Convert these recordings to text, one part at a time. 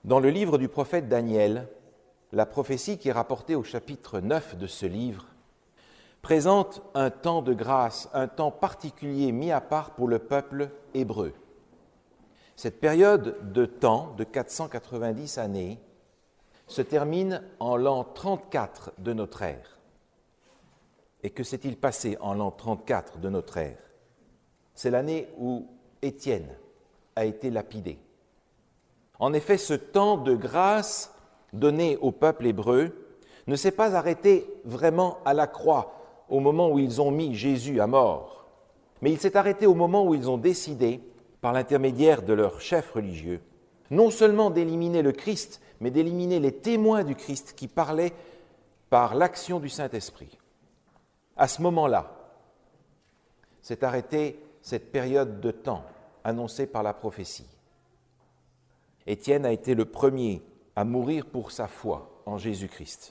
Dans le livre du prophète Daniel, la prophétie qui est rapportée au chapitre 9 de ce livre présente un temps de grâce, un temps particulier mis à part pour le peuple hébreu. Cette période de temps de 490 années se termine en l'an 34 de notre ère. Et que s'est-il passé en l'an 34 de notre ère? C'est l'année où Étienne a été lapidé. En effet, ce temps de grâce donné au peuple hébreu ne s'est pas arrêté vraiment à la croix au moment où ils ont mis Jésus à mort, mais il s'est arrêté au moment où ils ont décidé, par l'intermédiaire de leurs chefs religieux, non seulement d'éliminer le Christ, mais d'éliminer les témoins du Christ qui parlaient par l'action du Saint-Esprit. À ce moment-là, s'est arrêtée cette période de temps annoncée par la prophétie. Étienne a été le premier à mourir pour sa foi en Jésus-Christ.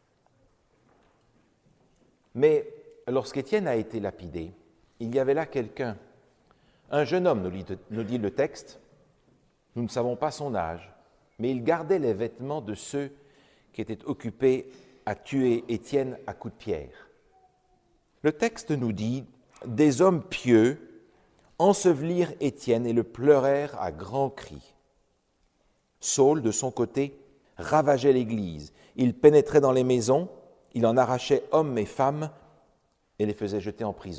Mais lorsqu'Étienne a été lapidé, il y avait là quelqu'un, un jeune homme, nous dit le texte, nous ne savons pas son âge, mais il gardait les vêtements de ceux qui étaient occupés à tuer Étienne à coups de pierre. Le texte nous dit « Des hommes pieux ensevelirent Étienne et le pleurèrent à grands cris. Saul, de son côté, ravageait l'Église. Il pénétrait dans les maisons, il en arrachait hommes et femmes et les faisait jeter en prison. »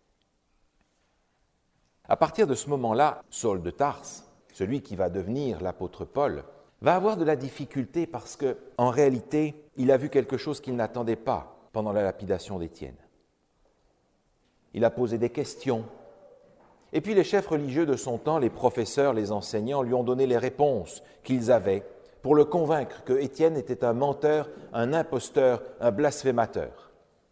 À partir de ce moment-là, Saul de Tarse, celui qui va devenir l'apôtre Paul, va avoir de la difficulté parce qu'en réalité, il a vu quelque chose qu'il n'attendait pas pendant la lapidation d'Étienne. Il a posé des questions. Et puis les chefs religieux de son temps, les professeurs, les enseignants, lui ont donné les réponses qu'ils avaient pour le convaincre que Étienne était un menteur, un imposteur, un blasphémateur.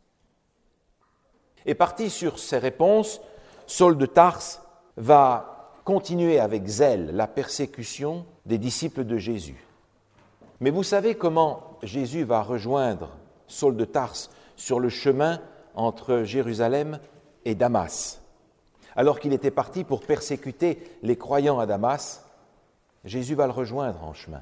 Et parti sur ces réponses, Saul de Tarse va continuer avec zèle la persécution des disciples de Jésus. Mais vous savez comment Jésus va rejoindre Saul de Tarse sur le chemin entre Jérusalem et Damas. Alors qu'il était parti pour persécuter les croyants à Damas, Jésus va le rejoindre en chemin.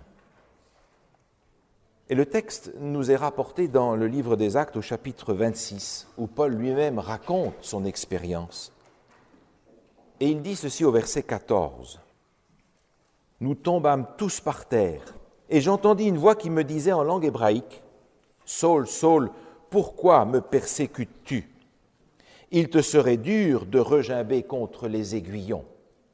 Et le texte nous est rapporté dans le livre des Actes au chapitre 26, où Paul lui-même raconte son expérience. Et il dit ceci au verset 14. « Nous tombâmes tous par terre, et j'entendis une voix qui me disait en langue hébraïque, « Saul, Saul, pourquoi me persécutes-tu ? Il te serait dur de regimber contre les aiguillons. »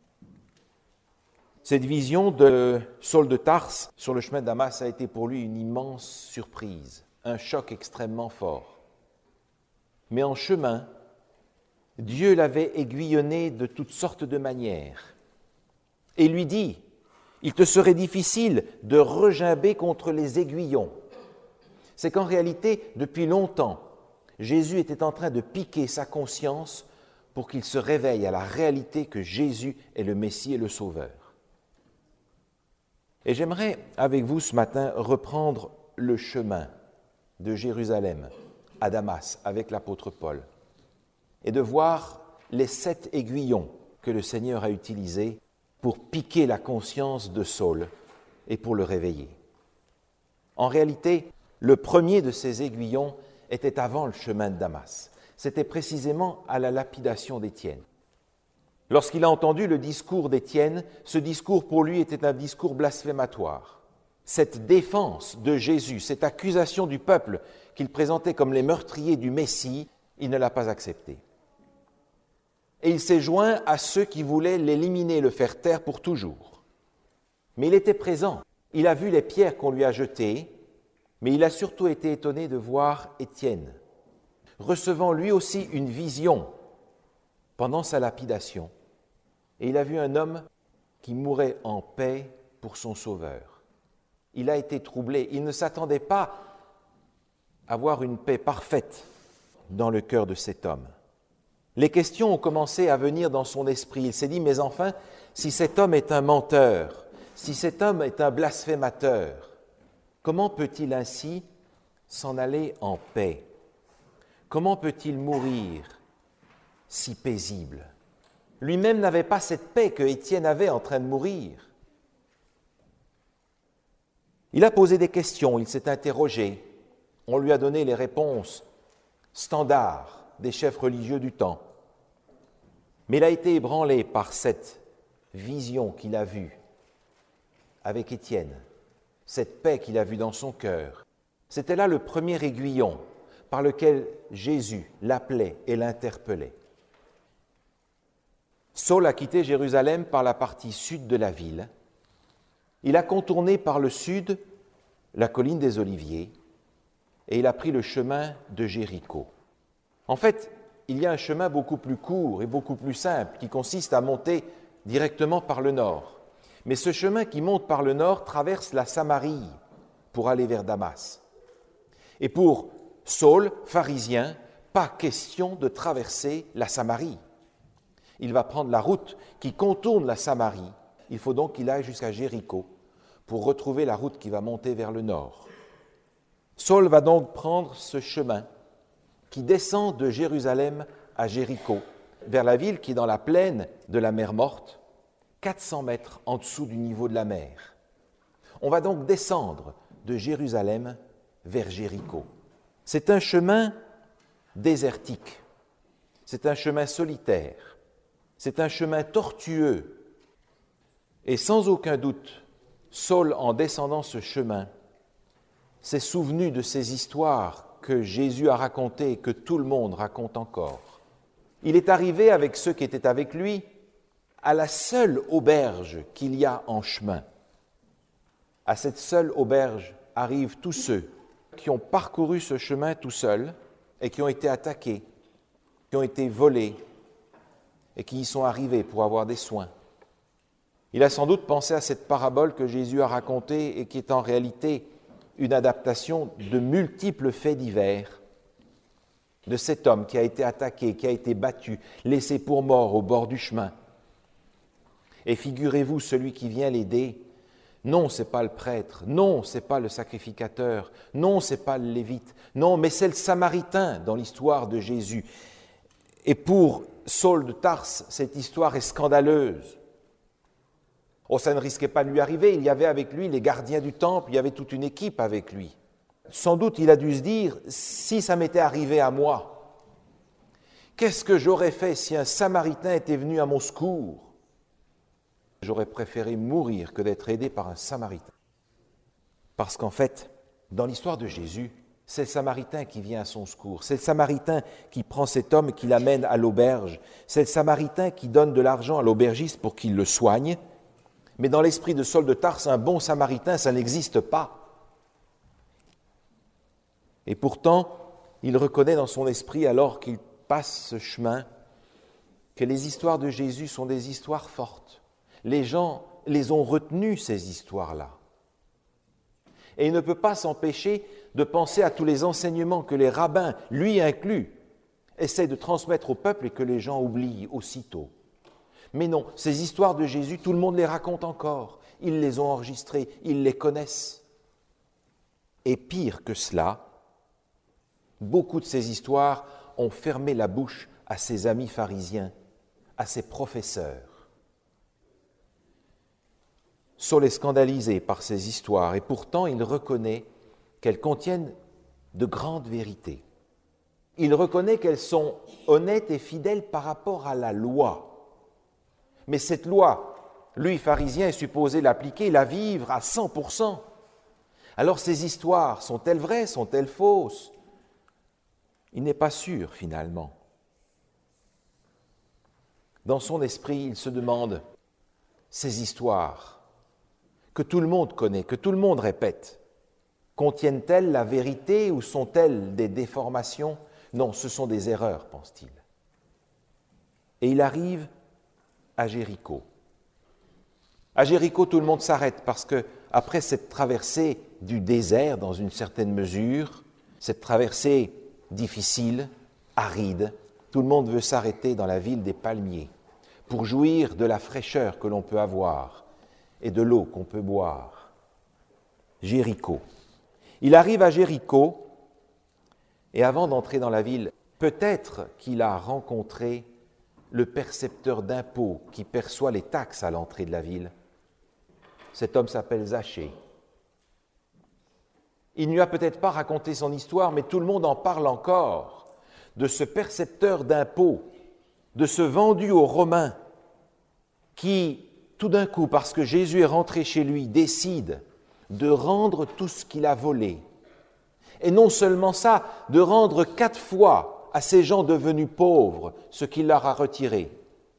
Cette vision de Saul de Tarse sur le chemin de Damas a été pour lui une immense surprise, un choc extrêmement fort. Mais en chemin, Dieu l'avait aiguillonné de toutes sortes de manières et lui dit « Il te serait difficile de regimber contre les aiguillons. » C'est qu'en réalité, depuis longtemps, Jésus était en train de piquer sa conscience pour qu'il se réveille à la réalité que Jésus est le Messie et le Sauveur. Et j'aimerais, avec vous ce matin, reprendre le chemin de Jérusalem à Damas avec l'apôtre Paul et de voir les 7 aiguillons que le Seigneur a utilisés pour piquer la conscience de Saul et pour le réveiller. En réalité, le premier de ces aiguillons était avant le chemin de Damas. C'était précisément à la lapidation d'Étienne. Lorsqu'il a entendu le discours d'Étienne, ce discours pour lui était un discours blasphématoire. Cette défense de Jésus, cette accusation du peuple qu'il présentait comme les meurtriers du Messie, il ne l'a pas acceptée. Et il s'est joint à ceux qui voulaient l'éliminer, le faire taire pour toujours. Mais il était présent, il a vu les pierres qu'on lui a jetées, mais il a surtout été étonné de voir Étienne, recevant lui aussi une vision pendant sa lapidation. Et il a vu un homme qui mourait en paix pour son Sauveur. Il a été troublé, il ne s'attendait pas à voir une paix parfaite dans le cœur de cet homme. Les questions ont commencé à venir dans son esprit. Il s'est dit, mais enfin, si cet homme est un menteur, si cet homme est un blasphémateur, comment peut-il ainsi s'en aller en paix? Comment peut-il mourir si paisible? Lui-même n'avait pas cette paix que Étienne avait en train de mourir. Il a posé des questions, il s'est interrogé. On lui a donné les réponses standards des chefs religieux du temps. Mais il a été ébranlé par cette vision qu'il a vue avec Étienne, cette paix qu'il a vue dans son cœur. C'était là le premier aiguillon par lequel Jésus l'appelait et l'interpellait. Saul a quitté Jérusalem par la partie sud de la ville. Il a contourné par le sud la colline des Oliviers et il a pris le chemin de Jéricho. En fait, il y a un chemin beaucoup plus court et beaucoup plus simple qui consiste à monter directement par le nord. Mais ce chemin qui monte par le nord traverse la Samarie pour aller vers Damas. Et pour Saul, pharisien, pas question de traverser la Samarie. Il va prendre la route qui contourne la Samarie. Il faut donc qu'il aille jusqu'à Jéricho pour retrouver la route qui va monter vers le nord. Saul va donc prendre ce chemin qui descend de Jérusalem à Jéricho, vers la ville qui est dans la plaine de la mer Morte, 400 mètres en dessous du niveau de la mer. On va donc descendre de Jérusalem vers Jéricho. C'est un chemin désertique, c'est un chemin solitaire, c'est un chemin tortueux. Et sans aucun doute, Saul, en descendant ce chemin, s'est souvenu de ces histoires que Jésus a racontées et que tout le monde raconte encore. Il est arrivé avec ceux qui étaient avec lui à la seule auberge qu'il y a en chemin. À cette seule auberge arrivent tous ceux qui ont parcouru ce chemin tout seuls et qui ont été attaqués, qui ont été volés et qui y sont arrivés pour avoir des soins. Il a sans doute pensé à cette parabole que Jésus a racontée et qui est en réalité une adaptation de multiples faits divers de cet homme qui a été attaqué, qui a été battu, laissé pour mort au bord du chemin. Et figurez-vous, celui qui vient l'aider, non, ce n'est pas le prêtre, non, ce n'est pas le sacrificateur, non, ce n'est pas le lévite, non, mais c'est le Samaritain dans l'histoire de Jésus. Et pour Saul de Tarse, cette histoire est scandaleuse. Oh, ça ne risquait pas de lui arriver, il y avait avec lui les gardiens du temple, il y avait toute une équipe avec lui. Sans doute, il a dû se dire, si ça m'était arrivé à moi, qu'est-ce que j'aurais fait si un Samaritain était venu à mon secours ? J'aurais préféré mourir que d'être aidé par un Samaritain. Parce qu'en fait, dans l'histoire de Jésus, c'est le Samaritain qui vient à son secours, c'est le Samaritain qui prend cet homme et qui l'amène à l'auberge, c'est le Samaritain qui donne de l'argent à l'aubergiste pour qu'il le soigne. Mais dans l'esprit de Saul de Tarse, un bon Samaritain, ça n'existe pas. Et pourtant, il reconnaît dans son esprit, alors qu'il passe ce chemin, que les histoires de Jésus sont des histoires fortes. Les gens les ont retenues, ces histoires-là. Et il ne peut pas s'empêcher de penser à tous les enseignements que les rabbins, lui inclus, essaient de transmettre au peuple et que les gens oublient aussitôt. Mais non, ces histoires de Jésus, tout le monde les raconte encore. Ils les ont enregistrées, ils les connaissent. Et pire que cela, beaucoup de ces histoires ont fermé la bouche à ses amis pharisiens, à ses professeurs. Saul est scandalisé par ces histoires et pourtant il reconnaît qu'elles contiennent de grandes vérités. Il reconnaît qu'elles sont honnêtes et fidèles par rapport à la loi. Mais cette loi, lui, pharisien, est supposé l'appliquer, la vivre à 100%. Alors ces histoires, sont-elles vraies, sont-elles fausses ? Il n'est pas sûr, finalement. Dans son esprit, il se demande, ces histoires que tout le monde connaît, que tout le monde répète, contiennent-elles la vérité ou sont-elles des déformations ? Non, ce sont des erreurs, pense-t-il. Et il arrive à Jéricho. À Jéricho, tout le monde s'arrête parce que, après cette traversée du désert, dans une certaine mesure, cette traversée difficile, aride, tout le monde veut s'arrêter dans la ville des palmiers pour jouir de la fraîcheur que l'on peut avoir et de l'eau qu'on peut boire. Jéricho. Il arrive à Jéricho et avant d'entrer dans la ville, peut-être qu'il a rencontré le percepteur d'impôts qui perçoit les taxes à l'entrée de la ville. Cet homme s'appelle Zachée. Il ne lui a peut-être pas raconté son histoire, mais tout le monde en parle encore, de ce percepteur d'impôts, de ce vendu aux Romains, qui, tout d'un coup, parce que Jésus est rentré chez lui, décide de rendre tout ce qu'il a volé. Et non seulement ça, de rendre 4 fois à ces gens devenus pauvres ce qu'il leur a retiré.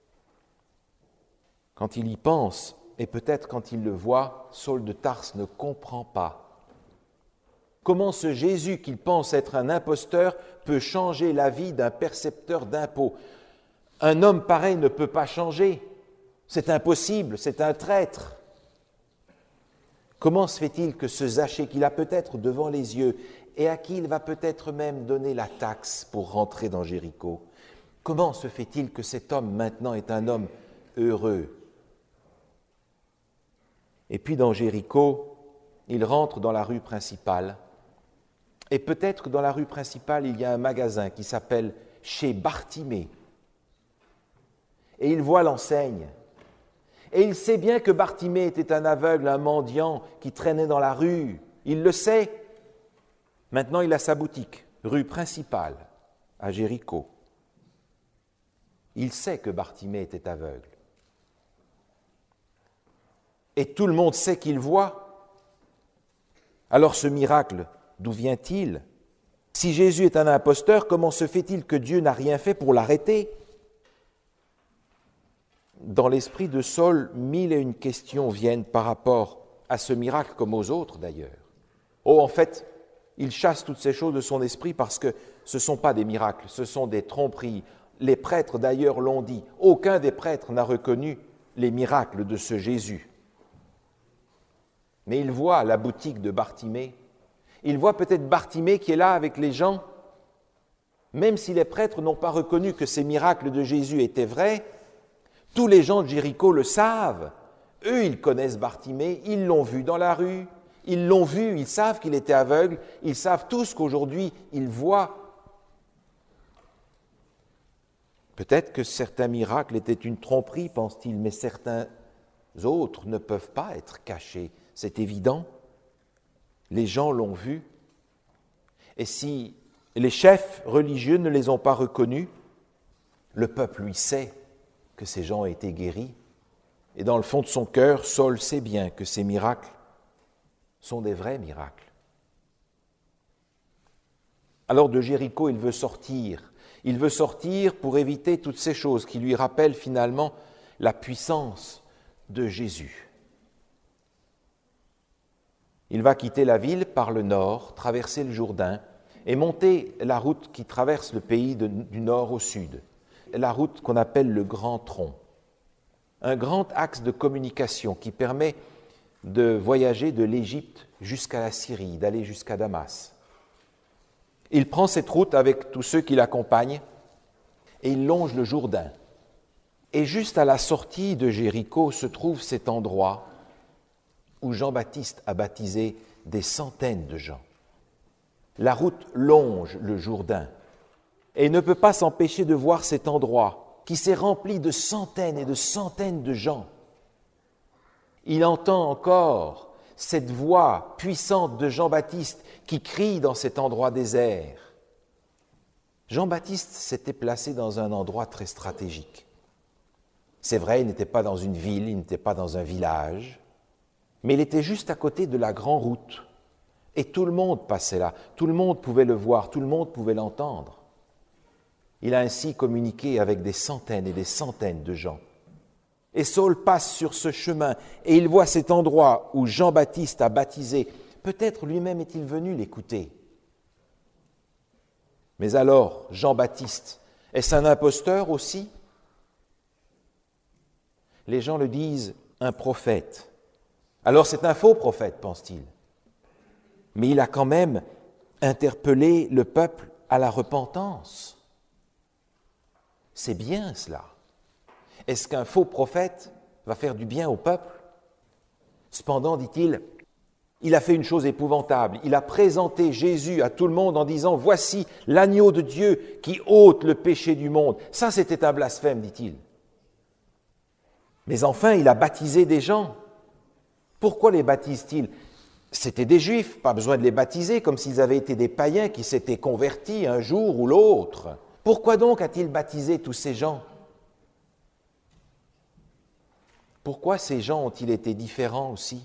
Quand il y pense, et peut-être quand il le voit, Saul de Tarse ne comprend pas comment ce Jésus qu'il pense être un imposteur peut changer la vie d'un percepteur d'impôts. Un homme pareil ne peut pas changer. C'est impossible, c'est un traître. Comment se fait-il que ce Zachée qu'il a peut-être devant les yeux et à qui il va peut-être même donner la taxe pour rentrer dans Jéricho, comment se fait-il que cet homme maintenant est un homme heureux? Et puis dans Jéricho, il rentre dans la rue principale. Et peut-être dans la rue principale, il y a un magasin qui s'appelle chez Bartimée. Et il voit l'enseigne. Et il sait bien que Bartimée était un aveugle, un mendiant qui traînait dans la rue. Il le sait. Maintenant, il a sa boutique, rue principale, à Jéricho. Il sait que Bartimée était aveugle. Et tout le monde sait qu'il voit. Alors ce miracle, d'où vient-il? Si Jésus est un imposteur, comment se fait-il que Dieu n'a rien fait pour l'arrêter? Dans l'esprit de Saul, 1001 questions viennent par rapport à ce miracle, comme aux autres d'ailleurs. Oh, en fait, il chasse toutes ces choses de son esprit parce que ce ne sont pas des miracles, ce sont des tromperies. Les prêtres d'ailleurs l'ont dit. Aucun des prêtres n'a reconnu les miracles de ce Jésus. Mais il voit la boutique de Bartimée. Il voit peut-être Bartimée qui est là avec les gens. Même si les prêtres n'ont pas reconnu que ces miracles de Jésus étaient vrais, tous les gens de Jéricho le savent. Eux, ils connaissent Bartimée, ils l'ont vu dans la rue, ils l'ont vu, ils savent qu'il était aveugle, ils savent tous qu'aujourd'hui, il voit. Peut-être que certains miracles étaient une tromperie, pense-t-il, mais certains autres ne peuvent pas être cachés. C'est évident. Les gens l'ont vu. Et si les chefs religieux ne les ont pas reconnus, le peuple, lui, sait que ces gens ont été guéris. Et dans le fond de son cœur, Saul sait bien que ces miracles sont des vrais miracles. Alors de Jéricho, il veut sortir. Il veut sortir pour éviter toutes ces choses qui lui rappellent finalement la puissance de Jésus. Il va quitter la ville par le nord, traverser le Jourdain et monter la route qui traverse le pays du nord au sud, la route qu'on appelle le Grand Tronc, un grand axe de communication qui permet de voyager de l'Égypte jusqu'à la Syrie, d'aller jusqu'à Damas. Il prend cette route avec tous ceux qui l'accompagnent et il longe le Jourdain. Et juste à la sortie de Jéricho se trouve cet endroit où Jean-Baptiste a baptisé des centaines de gens. La route longe le Jourdain et il ne peut pas s'empêcher de voir cet endroit qui s'est rempli de centaines et de centaines de gens. Il entend encore cette voix puissante de Jean-Baptiste qui crie dans cet endroit désert. Jean-Baptiste s'était placé dans un endroit très stratégique. C'est vrai, il n'était pas dans une ville, il n'était pas dans un village, mais il était juste à côté de la grande route. Et tout le monde passait là, tout le monde pouvait le voir, tout le monde pouvait l'entendre. Il a ainsi communiqué avec des centaines et des centaines de gens. Et Saul passe sur ce chemin et il voit cet endroit où Jean-Baptiste a baptisé. Peut-être lui-même est-il venu l'écouter. Mais alors, Jean-Baptiste, est-ce un imposteur aussi? Les gens le disent un prophète. Alors c'est un faux prophète, pense-t-il. Mais il a quand même interpellé le peuple à la repentance. C'est bien cela. Est-ce qu'un faux prophète va faire du bien au peuple? Cependant, dit-il, il a fait une chose épouvantable. Il a présenté Jésus à tout le monde en disant « Voici l'agneau de Dieu qui ôte le péché du monde. » Ça, c'était un blasphème, dit-il. Mais enfin, il a baptisé des gens. Pourquoi les baptise-t-il? C'étaient des Juifs, pas besoin de les baptiser, comme s'ils avaient été des païens qui s'étaient convertis un jour ou l'autre. Pourquoi donc a-t-il baptisé tous ces gens? Pourquoi ces gens ont-ils été différents aussi?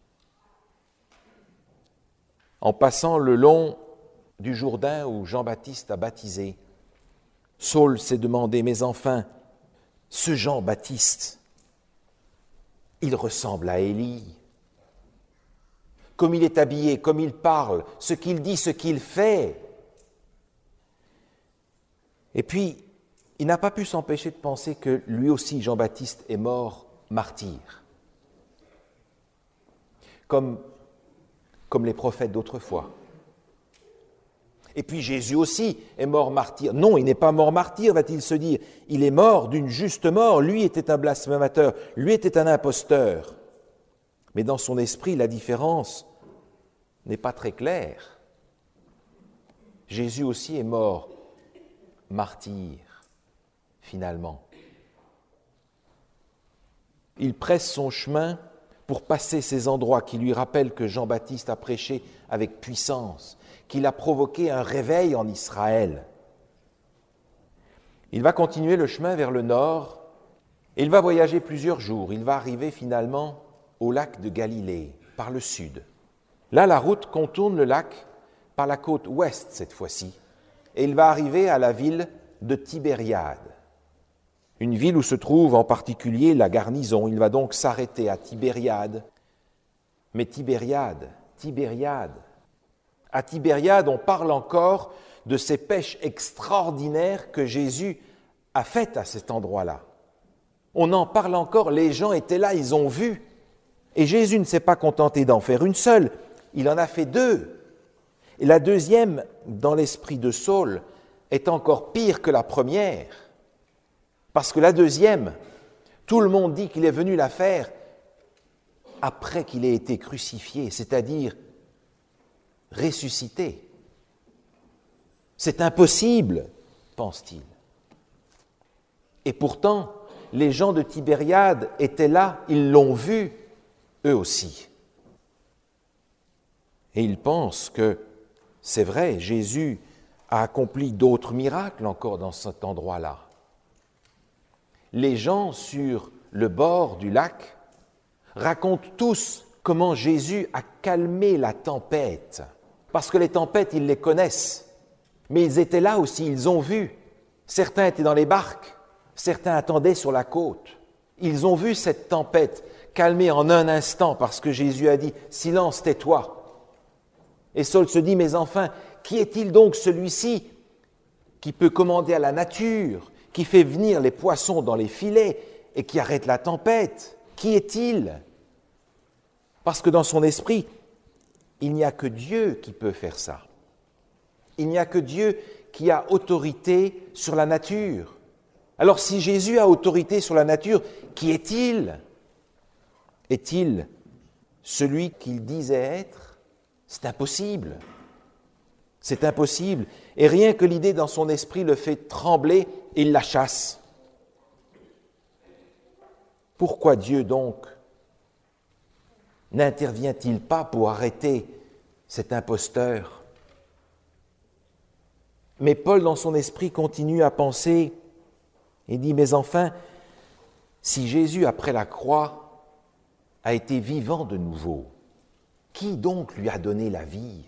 En passant le long du Jourdain où Jean-Baptiste a baptisé, Saul s'est demandé, mais enfin, ce Jean-Baptiste, il ressemble à Élie. Comme il est habillé, comme il parle, ce qu'il dit, ce qu'il fait. Et puis, il n'a pas pu s'empêcher de penser que lui aussi, Jean-Baptiste, est mort martyr. Comme les prophètes d'autrefois. Et puis Jésus aussi est mort martyr. Non, il n'est pas mort martyr, va-t-il se dire. Il est mort d'une juste mort. Lui était un blasphémateur, lui était un imposteur. Mais dans son esprit, la différence n'est pas très claire. Jésus aussi est mort martyr, finalement. Il presse son chemin pour passer ces endroits qui lui rappellent que Jean-Baptiste a prêché avec puissance, qu'il a provoqué un réveil en Israël. Il va continuer le chemin vers le nord et il va voyager plusieurs jours. Il va arriver finalement au lac de Galilée, par le sud. Là, la route contourne le lac par la côte ouest cette fois-ci et il va arriver à la ville de Tibériade, une ville où se trouve en particulier la garnison. Il va donc s'arrêter à Tibériade. Mais Tibériade, à Tibériade, on parle encore de ces pêches extraordinaires que Jésus a faites à cet endroit-là. On en parle encore, les gens étaient là, ils ont vu. Et Jésus ne s'est pas contenté d'en faire une seule, il en a fait deux. Et la deuxième, dans l'esprit de Saul, est encore pire que la première. Parce que la deuxième, tout le monde dit qu'il est venu la faire après qu'il ait été crucifié, c'est-à-dire ressuscité. C'est impossible, pense-t-il. Et pourtant, les gens de Tibériade étaient là, ils l'ont vu, eux aussi. Et ils pensent que, c'est vrai, Jésus a accompli d'autres miracles encore dans cet endroit-là. Les gens sur le bord du lac racontent tous comment Jésus a calmé la tempête. Parce que les tempêtes, ils les connaissent. Mais ils étaient là aussi, ils ont vu. Certains étaient dans les barques, certains attendaient sur la côte. Ils ont vu cette tempête calmée en un instant parce que Jésus a dit « Silence, tais-toi ». Et Saul se dit « Mais enfin, qui est-il donc celui-ci qui peut commander à la nature, qui fait venir les poissons dans les filets et qui arrête la tempête? Qui est-il » Parce que dans son esprit, il n'y a que Dieu qui peut faire ça. Il n'y a que Dieu qui a autorité sur la nature. Alors si Jésus a autorité sur la nature, qui est-il? Est-il celui qu'il disait être? C'est impossible. C'est impossible. Et rien que l'idée dans son esprit le fait trembler, il la chasse. Pourquoi Dieu donc n'intervient-il pas pour arrêter cet imposteur? Mais Paul, dans son esprit, continue à penser et dit « Mais enfin, si Jésus, après la croix, a été vivant de nouveau, qui donc lui a donné la vie?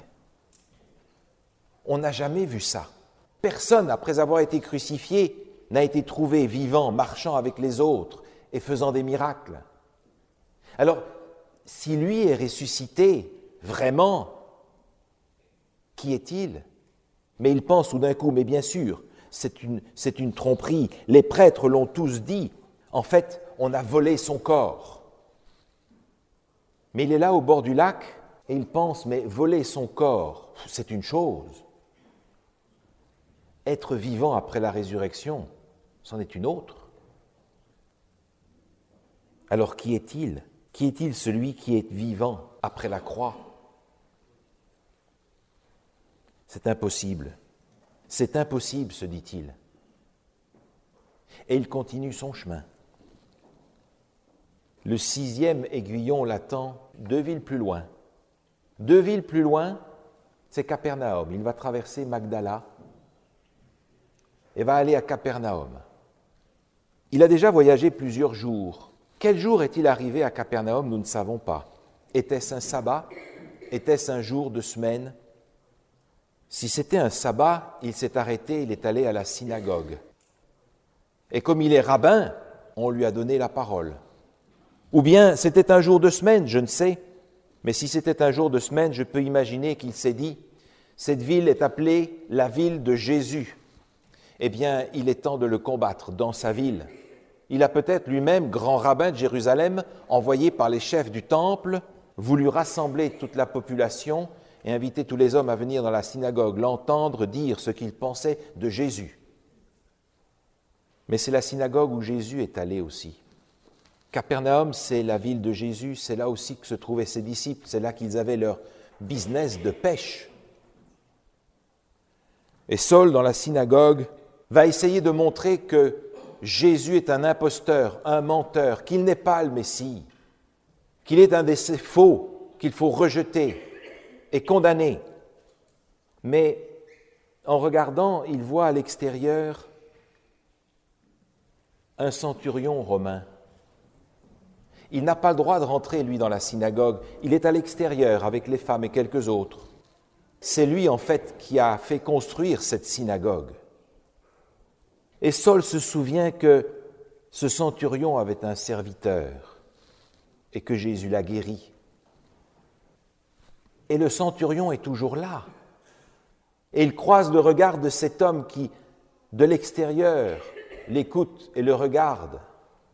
On n'a jamais vu ça. Personne, après avoir été crucifié, n'a été trouvé vivant, marchant avec les autres et faisant des miracles. Alors, si lui est ressuscité, vraiment, qui est-il? Mais il pense tout d'un coup, mais bien sûr, c'est une tromperie. Les prêtres l'ont tous dit. En fait, on a volé son corps. Mais il est là au bord du lac et il pense, mais voler son corps, c'est une chose. Être vivant après la résurrection, c'en est une autre. Alors qui est-il? Qui est-il celui qui est vivant après la croix? C'est impossible. C'est impossible, se dit-il. Et il continue son chemin. Le 6e aiguillon l'attend 2 villes plus loin. 2 villes plus loin, c'est Capernaum. Il va traverser Magdala et va aller à Capernaum. Il a déjà voyagé plusieurs jours. Quel jour est-il arrivé à Capernaum? Nous ne savons pas. Était-ce un sabbat? Était-ce un jour de semaine? Si c'était un sabbat, il s'est arrêté, il est allé à la synagogue. Et comme il est rabbin, on lui a donné la parole. Ou bien c'était un jour de semaine, je ne sais. Mais si c'était un jour de semaine, je peux imaginer qu'il s'est dit « Cette ville est appelée la ville de Jésus. Eh bien, il est temps de le combattre dans sa ville. » Il a peut-être lui-même, grand rabbin de Jérusalem, envoyé par les chefs du temple, voulu rassembler toute la population et inviter tous les hommes à venir dans la synagogue, l'entendre dire ce qu'il pensait de Jésus. Mais c'est la synagogue où Jésus est allé aussi. Capernaum, c'est la ville de Jésus, c'est là aussi que se trouvaient ses disciples, c'est là qu'ils avaient leur business de pêche. Et Saul, dans la synagogue, va essayer de montrer que Jésus est un imposteur, un menteur, qu'il n'est pas le Messie, qu'il est un des faux, qu'il faut rejeter et condamner. Mais en regardant, il voit à l'extérieur un centurion romain. Il n'a pas le droit de rentrer, lui, dans la synagogue. Il est à l'extérieur avec les femmes et quelques autres. C'est lui, en fait, qui a fait construire cette synagogue. Et Saul se souvient que ce centurion avait un serviteur et que Jésus l'a guéri. Et le centurion est toujours là. Et il croise le regard de cet homme qui, de l'extérieur, l'écoute et le regarde.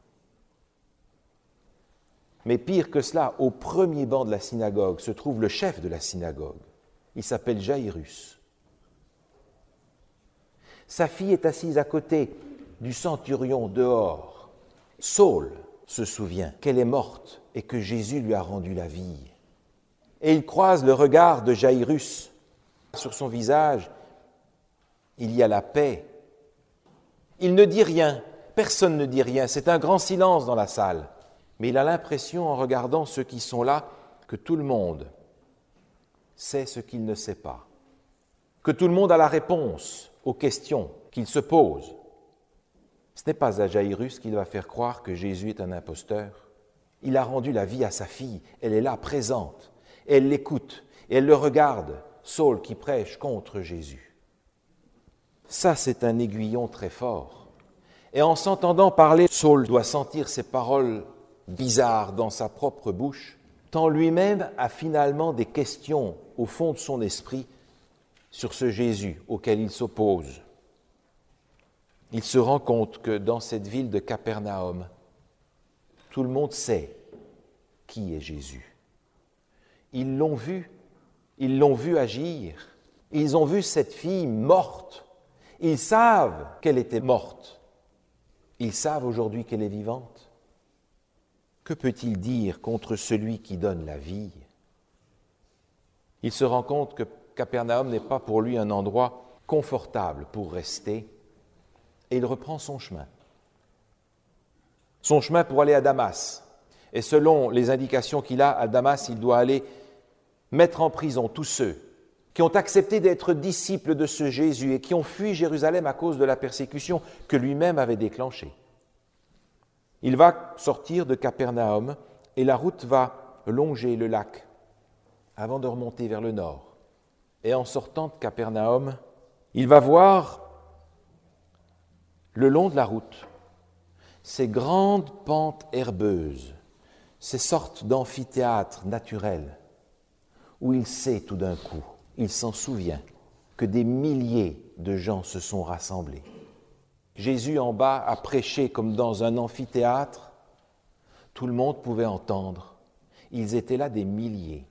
Mais pire que cela, au premier banc de la synagogue se trouve le chef de la synagogue. Il s'appelle Jaïrus. Sa fille est assise à côté du centurion dehors. Saul se souvient qu'elle est morte et que Jésus lui a rendu la vie. Et il croise le regard de Jaïrus. Sur son visage, il y a la paix. Il ne dit rien, personne ne dit rien, c'est un grand silence dans la salle. Mais il a l'impression, en regardant ceux qui sont là, que tout le monde sait ce qu'il ne sait pas, que tout le monde a la réponse aux questions qu'il se pose. Ce n'est pas à Jaïrus qu'il va faire croire que Jésus est un imposteur. Il a rendu la vie à sa fille, elle est là, présente, et elle l'écoute, et elle le regarde, Saul qui prêche contre Jésus. Ça, c'est un aiguillon très fort. Et en s'entendant parler, Saul doit sentir ces paroles bizarres dans sa propre bouche, tant lui-même a finalement des questions au fond de son esprit sur ce Jésus auquel il s'oppose. Il se rend compte que dans cette ville de Capernaum, tout le monde sait qui est Jésus. Ils l'ont vu agir, ils ont vu cette fille morte, ils savent qu'elle était morte, ils savent aujourd'hui qu'elle est vivante. Que peut-il dire contre celui qui donne la vie? Il se rend compte que Capernaum n'est pas pour lui un endroit confortable pour rester, et il reprend son chemin. Son chemin pour aller à Damas. Et selon les indications qu'il a, à Damas, il doit aller mettre en prison tous ceux qui ont accepté d'être disciples de ce Jésus et qui ont fui Jérusalem à cause de la persécution que lui-même avait déclenchée. Il va sortir de Capernaum et la route va longer le lac avant de remonter vers le nord. Et en sortant de Capernaum, il va voir le long de la route ces grandes pentes herbeuses, ces sortes d'amphithéâtres naturels où il sait tout d'un coup, il s'en souvient, que des milliers de gens se sont rassemblés. Jésus en bas a prêché comme dans un amphithéâtre. Tout le monde pouvait entendre. Ils étaient là des milliers.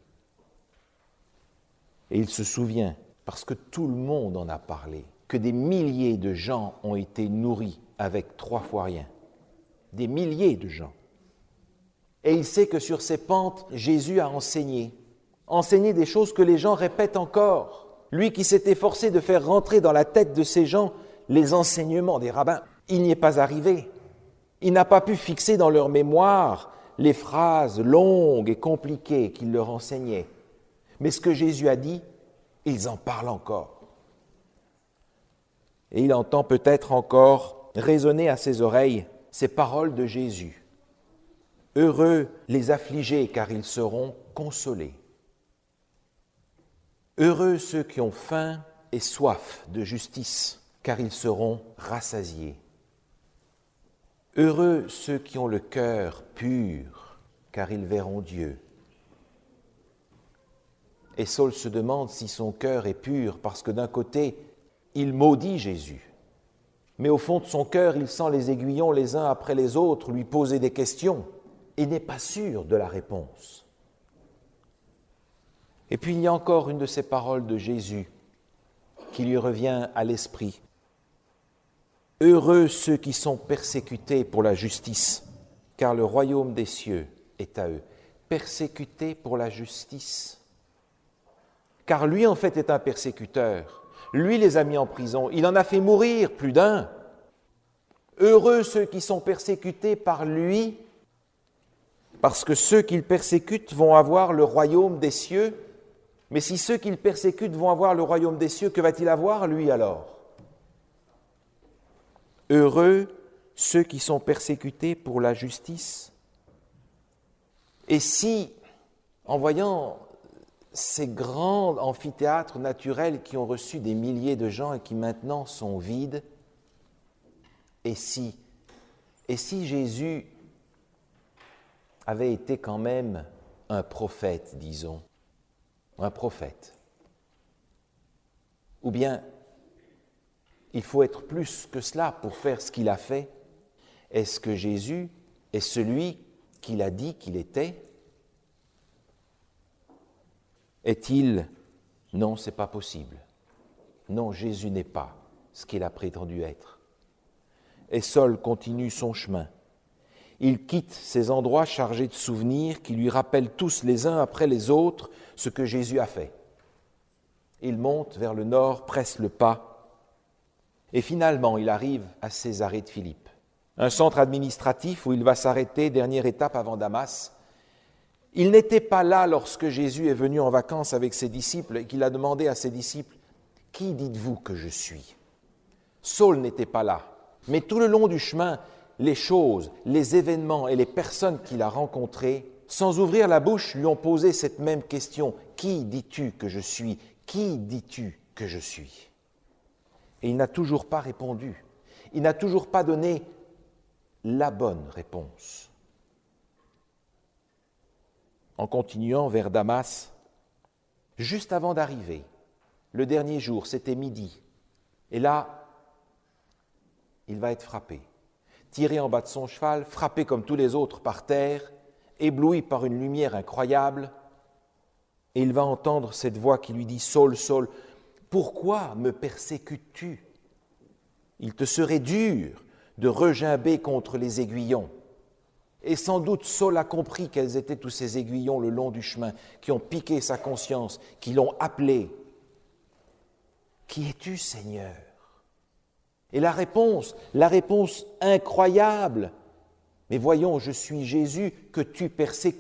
Et il se souvient, parce que tout le monde en a parlé, que des milliers de gens ont été nourris avec 3 fois rien. Des milliers de gens. Et il sait que sur ces pentes, Jésus a enseigné des choses que les gens répètent encore. Lui qui s'est efforcé de faire rentrer dans la tête de ces gens les enseignements des rabbins, il n'y est pas arrivé. Il n'a pas pu fixer dans leur mémoire les phrases longues et compliquées qu'il leur enseignait. Mais ce que Jésus a dit, ils en parlent encore. Et il entend peut-être encore résonner à ses oreilles ces paroles de Jésus. Heureux les affligés, car ils seront consolés. Heureux ceux qui ont faim et soif de justice, car ils seront rassasiés. Heureux ceux qui ont le cœur pur, car ils verront Dieu. Et Saul se demande si son cœur est pur, parce que d'un côté, il maudit Jésus, mais au fond de son cœur, il sent les aiguillons les uns après les autres lui poser des questions et n'est pas sûr de la réponse. Et puis il y a encore une de ces paroles de Jésus qui lui revient à l'esprit. Heureux ceux qui sont persécutés pour la justice, car le royaume des cieux est à eux. Persécutés pour la justice. Car lui, en fait, est un persécuteur. Lui les a mis en prison. Il en a fait mourir plus d'un. Heureux ceux qui sont persécutés par lui, parce que ceux qu'il persécute vont avoir le royaume des cieux. Mais si ceux qu'il persécute vont avoir le royaume des cieux, que va-t-il avoir, lui, alors ? Heureux ceux qui sont persécutés pour la justice. Et si, en voyant ces grands amphithéâtres naturels qui ont reçu des milliers de gens et qui maintenant sont vides, et si Jésus avait été quand même un prophète, disons, un prophète, ou bien il faut être plus que cela pour faire ce qu'il a fait, est-ce que Jésus est celui qu'il a dit qu'il était ? Est-il ? Non, ce n'est pas possible. Non, Jésus n'est pas ce qu'il a prétendu être. Et Saul continue son chemin. Il quitte ces endroits chargés de souvenirs qui lui rappellent tous les uns après les autres ce que Jésus a fait. Il monte vers le nord, presse le pas, et finalement il arrive à Césarée de Philippe, un centre administratif où il va s'arrêter, dernière étape avant Damas. Il n'était pas là lorsque Jésus est venu en vacances avec ses disciples et qu'il a demandé à ses disciples « Qui dites-vous que je suis ?» Saul n'était pas là, mais tout le long du chemin, les choses, les événements et les personnes qu'il a rencontrées, sans ouvrir la bouche, lui ont posé cette même question « Qui dis-tu que je suis ? Qui dis-tu que je suis ?» Et il n'a toujours pas répondu. Il n'a toujours pas donné la bonne réponse. En continuant vers Damas, juste avant d'arriver, le dernier jour, c'était midi, et là, il va être frappé, tiré en bas de son cheval, frappé comme tous les autres par terre, ébloui par une lumière incroyable, et il va entendre cette voix qui lui dit « Saul, Saul, pourquoi me persécutes-tu ? Il te serait dur de regimber contre les aiguillons. » Et sans doute Saul a compris quels étaient tous ces aiguillons le long du chemin qui ont piqué sa conscience, qui l'ont appelé. « Qui es-tu, Seigneur ?» Et la réponse incroyable, « Mais voyons, je suis Jésus que tu persécutes. »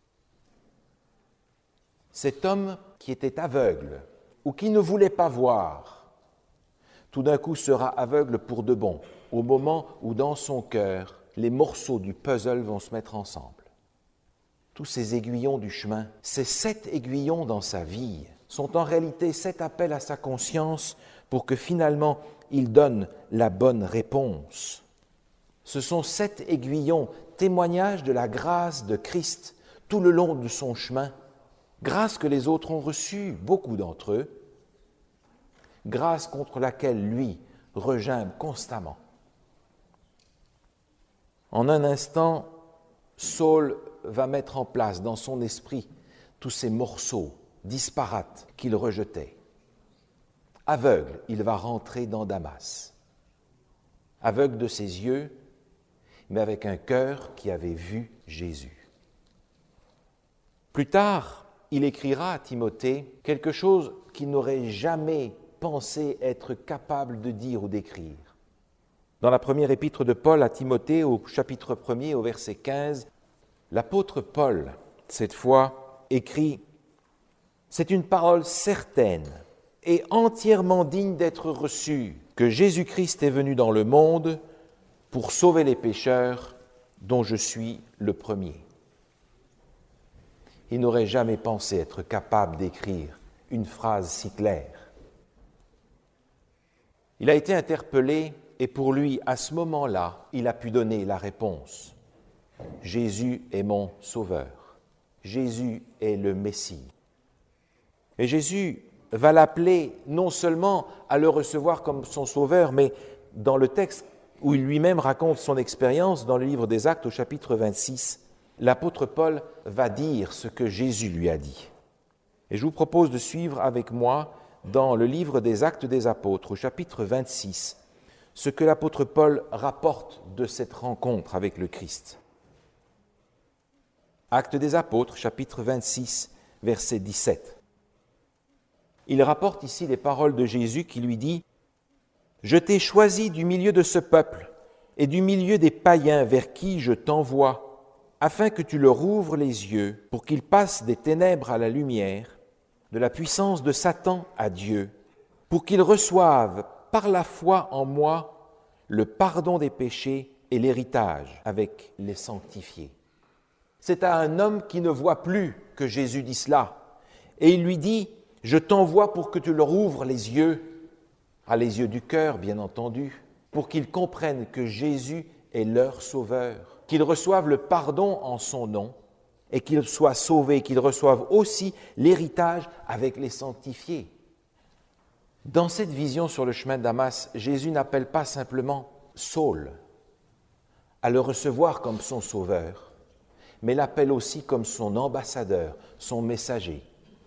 Cet homme qui était aveugle ou qui ne voulait pas voir, tout d'un coup sera aveugle pour de bon, au moment où dans son cœur, les morceaux du puzzle vont se mettre ensemble. Tous ces aiguillons du chemin, ces 7 aiguillons dans sa vie, sont en réalité 7 appels à sa conscience pour que finalement il donne la bonne réponse. Ce sont 7 aiguillons, témoignages de la grâce de Christ tout le long de son chemin, grâce que les autres ont reçue, beaucoup d'entre eux, grâce contre laquelle lui regimbe constamment. En un instant, Saul va mettre en place dans son esprit tous ces morceaux disparates qu'il rejetait. Aveugle, il va rentrer dans Damas. Aveugle de ses yeux, mais avec un cœur qui avait vu Jésus. Plus tard, il écrira à Timothée quelque chose qu'il n'aurait jamais pensé être capable de dire ou d'écrire. Dans la première épître de Paul à Timothée, au chapitre 1er, au verset 15, l'apôtre Paul, cette fois, écrit C'est une parole certaine et entièrement digne d'être reçue que Jésus-Christ est venu dans le monde pour sauver les pécheurs, dont je suis le premier. Il n'aurait jamais pensé être capable d'écrire une phrase si claire. Il a été interpellé et pour lui, à ce moment-là, il a pu donner la réponse. Jésus est mon sauveur. Jésus est le Messie. Et Jésus va l'appeler non seulement à le recevoir comme son sauveur, mais dans le texte où il lui-même raconte son expérience, dans le livre des Actes au chapitre 26, l'apôtre Paul va dire ce que Jésus lui a dit. Et je vous propose de suivre avec moi dans le livre des Actes des Apôtres au chapitre 26, ce que l'apôtre Paul rapporte de cette rencontre avec le Christ. Actes des Apôtres, chapitre 26, verset 17. Il rapporte ici les paroles de Jésus qui lui dit « Je t'ai choisi du milieu de ce peuple et du milieu des païens vers qui je t'envoie, afin que tu leur ouvres les yeux pour qu'ils passent des ténèbres à la lumière, de la puissance de Satan à Dieu, pour qu'ils reçoivent par la foi en moi le pardon des péchés et l'héritage avec les sanctifiés. » C'est à un homme qui ne voit plus que Jésus dit cela. Et il lui dit « Je t'envoie pour que tu leur ouvres les yeux, à les yeux du cœur, bien entendu, pour qu'ils comprennent que Jésus est leur sauveur, qu'ils reçoivent le pardon en son nom et qu'ils soient sauvés, qu'ils reçoivent aussi l'héritage avec les sanctifiés. » Dans cette vision sur le chemin de Damas, Jésus n'appelle pas simplement Saul à le recevoir comme son sauveur, mais l'appelle aussi comme son ambassadeur, son messager.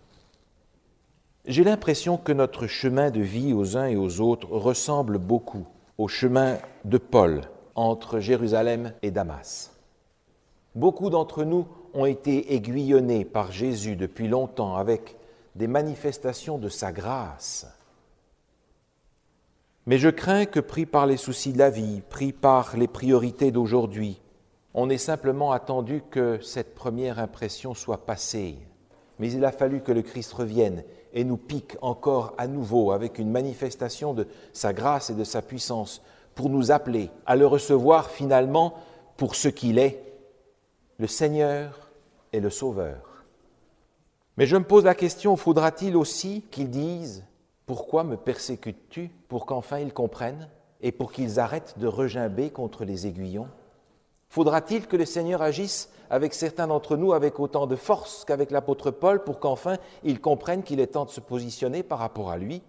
J'ai l'impression que notre chemin de vie aux uns et aux autres ressemble beaucoup au chemin de Paul entre Jérusalem et Damas. Beaucoup d'entre nous ont été aiguillonnés par Jésus depuis longtemps avec des manifestations de sa grâce. Mais je crains que, pris par les soucis de la vie, pris par les priorités d'aujourd'hui, on ait simplement attendu que cette première impression soit passée. Mais il a fallu que le Christ revienne et nous pique encore à nouveau avec une manifestation de sa grâce et de sa puissance pour nous appeler à le recevoir finalement pour ce qu'il est, le Seigneur et le Sauveur. Mais je me pose la question, faudra-t-il aussi qu'ils disent « Pourquoi me persécutes-tu » pour qu'enfin ils comprennent et pour qu'ils arrêtent de regimber contre les aiguillons? Faudra-t-il que le Seigneur agisse avec certains d'entre nous avec autant de force qu'avec l'apôtre Paul pour qu'enfin ils comprennent qu'il est temps de se positionner par rapport à lui?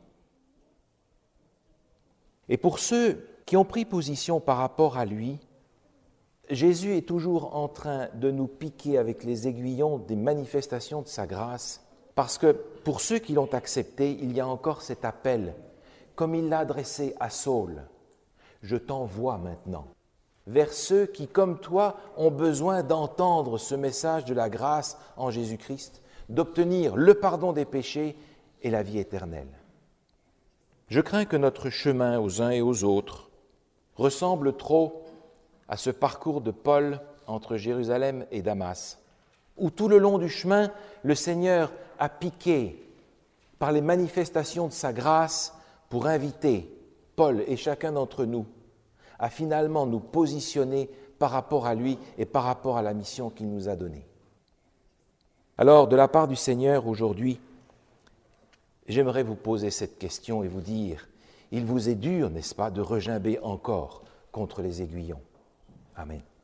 Et pour ceux qui ont pris position par rapport à lui, Jésus est toujours en train de nous piquer avec les aiguillons des manifestations de sa grâce, parce que pour ceux qui l'ont accepté, il y a encore cet appel, comme il l'a adressé à Saul, « Je t'envoie maintenant » vers ceux qui, comme toi, ont besoin d'entendre ce message de la grâce en Jésus-Christ, d'obtenir le pardon des péchés et la vie éternelle. Je crains que notre chemin aux uns et aux autres ressemble trop à ce parcours de Paul entre Jérusalem et Damas, où tout le long du chemin, le Seigneur a piqué par les manifestations de sa grâce pour inviter Paul et chacun d'entre nous à finalement nous positionner par rapport à lui et par rapport à la mission qu'il nous a donnée. Alors, de la part du Seigneur aujourd'hui, j'aimerais vous poser cette question et vous dire, il vous est dur, n'est-ce pas, de regimber encore contre les aiguillons. Amen.